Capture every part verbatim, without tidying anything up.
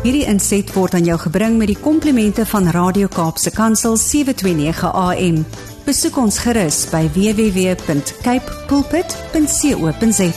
Hierdie inset word aan jou gebring met die komplimente van Radio Kaapse Kansel sewe twee nege A M. Besoek ons gerus by w w w punt cape pulpit punt co punt za.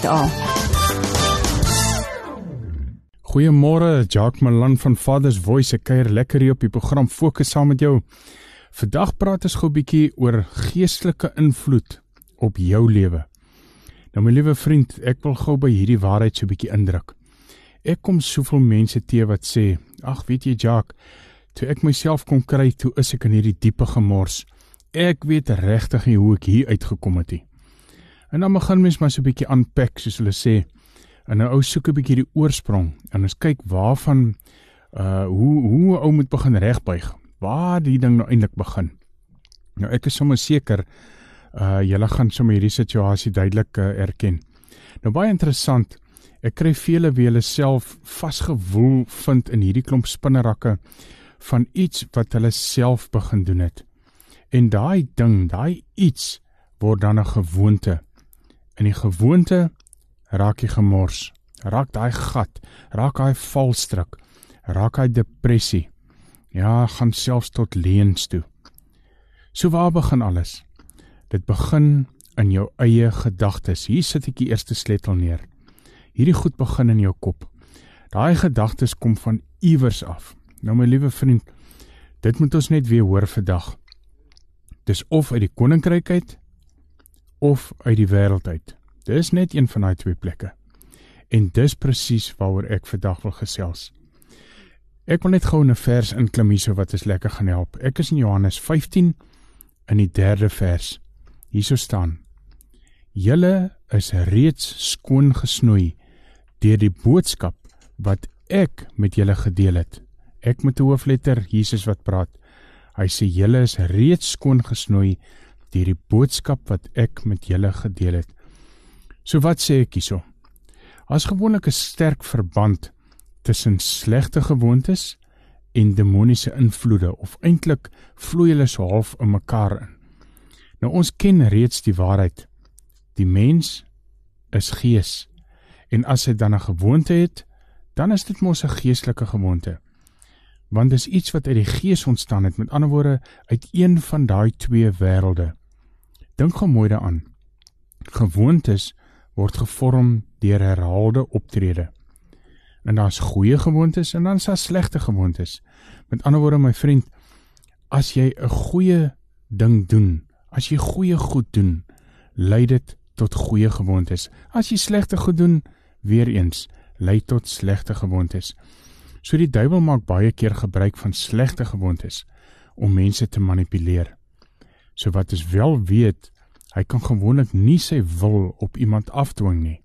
Goeiemôre, Jacques Malan van Father's Voice. Ek kuier lekker hier op die program Fokus saam met jou. Vandag praat ons gou 'n bietjie oor geestelike invloed op jou lewe. Nou my liewe vriend, ek wil gou by hierdie waarheid so 'n bietjie indruk. Ek kom soveel mense te wat sê, ag weet jy Jacques, toe ek myself kom kry, toe is ek in hierdie diepe gemors. Ek weet regtig nie hoe ek hier uitgekom het nie. En dan begin mens maar so 'n bietjie unpack, soos hulle sê. En nou ou soek 'n bietjie die oorsprong en ons kyk waarvan uh hoe hoe 'n ou moet begin regbuig. Waar die ding nou eintlik begin. Nou ek is sommer seker uh julle gaan sommer hierdie situasie duidelik uh, erken. Nou baie interessant. Ek kry vele wie hulle self vasgewoel vind in hierdie klomp spinnerakke van iets wat hulle self begin doen het. En daai ding, daai iets word dan 'n gewoonte. En die gewoonte raak jy gemors, raak daai gat, raak daai valstrik, raak daai depressie. Ja, gaan selfs tot leens toe. So waar begin alles? Dit begin in jou eie gedagtes. Hier sit ek die eerste sleutel neer. Hierdie goed begin in jou kop. Daai gedagtes kom van iewers af. Nou my liewe vriend, dit moet ons net weer hoor vandag. Dis of uit die koninkryk uit, of uit die wêreld uit. Dis net een van daai twee plekke. En dis presies waaroor ek vandag wil gesels. Ek wil net gou 'n vers inklim hierso wat ons lekker gaan help. Ek is in Johannes vyftien, in die derde vers. Hierso staan: Julle is reeds skoon gesnoei deur die boodskap wat ek met julle gedeel het. Ek met 'n hoofletter, Jesus wat praat. Hy sê julle is reeds skoon gesnoei deur die boodskap wat ek met julle gedeel het. So wat sê ek hierso? As gewoonlik 'n sterk verband tussen slegte gewoontes en demoniese invloede, of eintlik vloei hulle so half in mekaar in. Nou ons ken reeds die waarheid. Die mens is gees. En as hy dan 'n gewoonte het, dan is dit mos 'n geestelike gewoonte. Want dis iets wat uit die gees ontstaan het, met ander woorde, uit een van daai twee wêrelde. Dink gou mooi daaraan. Gewoontes word gevorm deur herhaalde optrede. En daar's goeie gewoontes en dan is daar slegte gewoontes. Met ander woorde, my vriend, as jy 'n goeie ding doen, as jy goeie goed doen, lei dit tot goeie gewoontes. As jy slegte goed doen, weer eens, lei tot slegte gewoontes. So die duiwel maak baie keer gebruik van slegte gewoontes om mense te manipuleer. So wat ons wel weet, hy kan gewoonlik nie sy wil op iemand afdwing nie.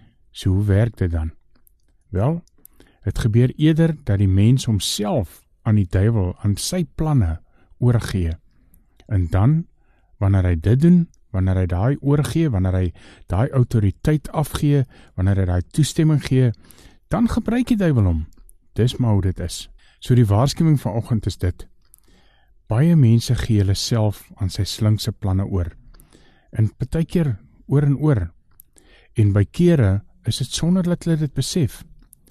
So hoe werk dit dan? Wel, het gebeur eerder dat die mens homself aan die duiwel, aan sy planne oorgee. En dan, wanneer hy dit doen, wanneer hy daai oorgee, wanneer hy daai autoriteit afgee, wanneer hy daai toestemming gee, dan gebruik die duiwel hom. Dis maar hoe dit is. So die waarskuwing vanoggend is dit. Baie mense gee hulle self aan sy slinkse planne oor. En partykeer oor en oor. En by kere is dit sonder dat hulle dit besef.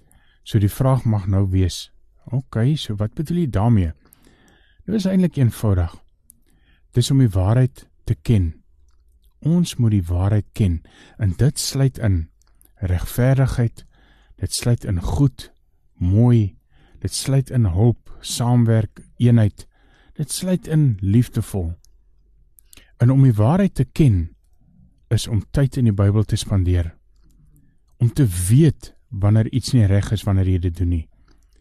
So die vraag mag nou wees, oké, so wat bedoel jy daarmee? Dit is eintlik eenvoudig. Dis om die waarheid te ken. Ons moet die waarheid ken, en dit sluit in regverdigheid, dit sluit in goed, mooi, dit sluit in hulp, saamwerk, eenheid, dit sluit in liefdevol. En om die waarheid te ken, is om tyd in die Bybel te spandeer. Om te weet wanneer iets nie reg is wanneer jy dit doen nie.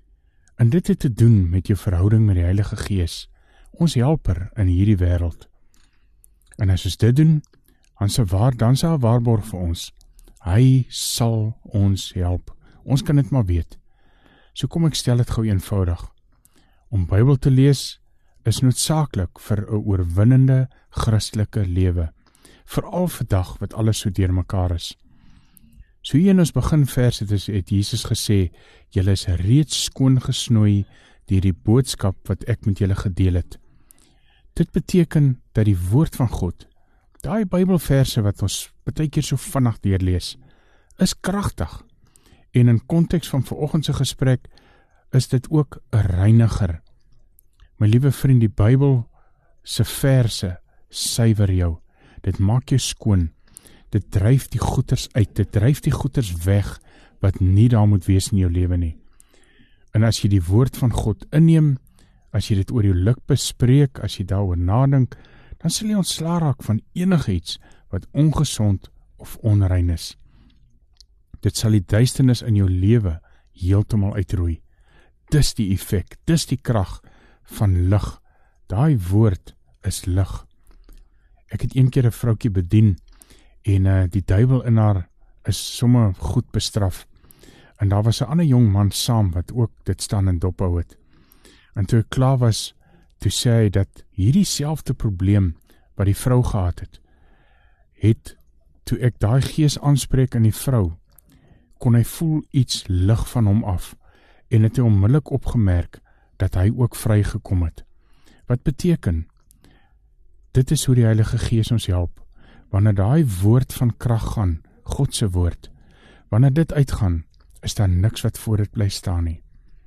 En dit het te doen met jou verhouding met die Heilige Gees, ons helper in hierdie wêreld. En as ons dit doen, dan sal waar, dan sal 'n waarborg vir ons. Hy sal ons help. Ons kan dit maar weet. So kom ek stel dit gou eenvoudig. Om Bybel te lees is noodsaaklik vir 'n oorwinnende Christelike lewe. Veral vandag wat alles so deurmekaar is. So hier in ons begin vers het, het Jesus gesê, julle is reeds skoon gesnoei deur die boodskap wat ek met julle gedeel het. Dit beteken dat die woord van God, daai Bybelverse wat ons baie keer so vinnig deurlees, is kragtig. En in konteks van vanoggend se gesprek, is dit ook 'n reiniger. My liewe vriend, die Bybel se verse suiwer jou. Dit maak jou skoon. Dit dryf die goeters uit. Dit dryf die goeters weg wat nie daar moet wees in jou lewe nie. En as jy die woord van God inneem, as jy dit oor jou lig bespreek, as jy daaroor nadink, dan sal jy ontslaa raak van enigiets wat ongesond of onrein is. Dit sal die duisternis in jou lewe heeltemal uitroei. Dis die effek, dis die krag van lig. Daai woord is lig. Ek het een keer 'n vroutjie bedien en uh, die duiwel in haar is sommer goed bestraf. En daar was 'n ander jong man saam wat ook dit staan en dophou het. En toe ek klaar was, toe sê hy dat hierdie selfde probleem wat die vrou gehad het, het toe ek daai gees aanspreek in die vrou, kon hy voel iets lig van hom af en het hy onmiddellik opgemerk dat hy ook vrygekom het. Wat beteken? Dit is hoe die Heilige Gees ons help. Wanneer daai woord van krag gaan, God se woord, wanneer dit uitgaan, is daar niks wat voor dit bly staan nie.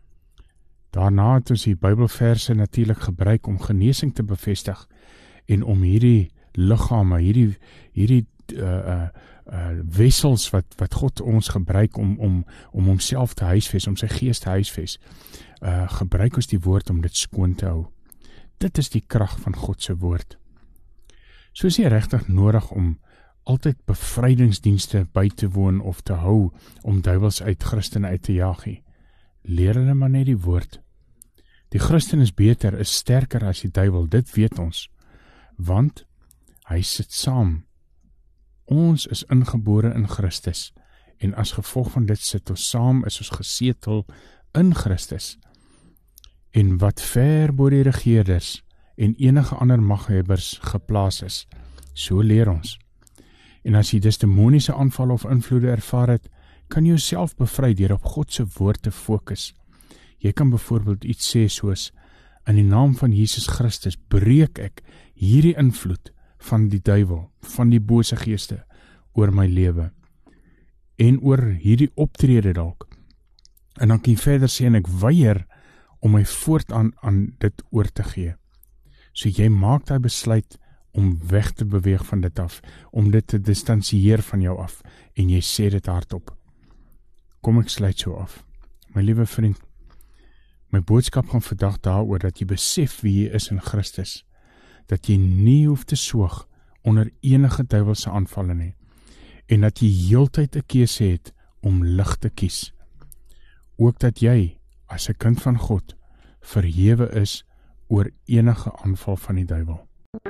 Daarna het ons die Bybelverse natuurlik gebruik om genesing te bevestig en om hierdie liggame, hierdie hierdie uh, uh, uh, wessels wat wat God ons gebruik om om om homself te huisves, om sy gees te huisves, uh, gebruik ons die woord om dit skoon te hou. Dit is die krag van God se woord. So is nie regtig nodig om altyd bevrydingsdienste by te woon of te hou om duiwels uit Christene uit te jaag nie. Leer hulle maar net die woord. Die Christen is beter, is sterker as die duiwel, dit weet ons, want hy sit saam. Ons is ingebore in Christus en as gevolg van dit sit ons saam, is ons gesetel in Christus. En wat ver bo die regeerders en enige ander maghebbers geplaas is, so leer ons. En as jy dus demoniese aanval of invloede ervaar het, kan jy jouself bevry deur op God se woord te fokus. Jy kan byvoorbeeld iets sê soos, in die naam van Jesus Christus breek ek hierdie invloed van die duiwel, van die bose geeste oor my lewe en oor hierdie optrede dalk. En dan kan jy verder sê en ek weier om my voortaan aan dit oor te gee. So jy maak daai besluit om weg te beweeg van dit af, om dit te distansieer van jou af, en jy sê dit hardop. Kom ek sluit so af. My liewe vriend, my boodskap gaan vandag daaroor dat jy besef wie jy is in Christus, dat jy nie hoef te soog onder enige duiwelse aanvalle nie, en dat jy heeltyd 'n keuse het om lig te kies. Ook dat jy, as 'n kind van God, verhewe is oor enige aanval van die duiwel.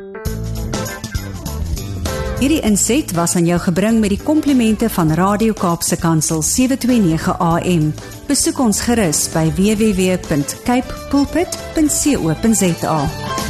Hierdie inset was aan jou gebring met die komplimente van Radio Kaapse Kansel sewe twee nege A M. Besoek ons gerus by w w w punt cape pulpit punt co punt za.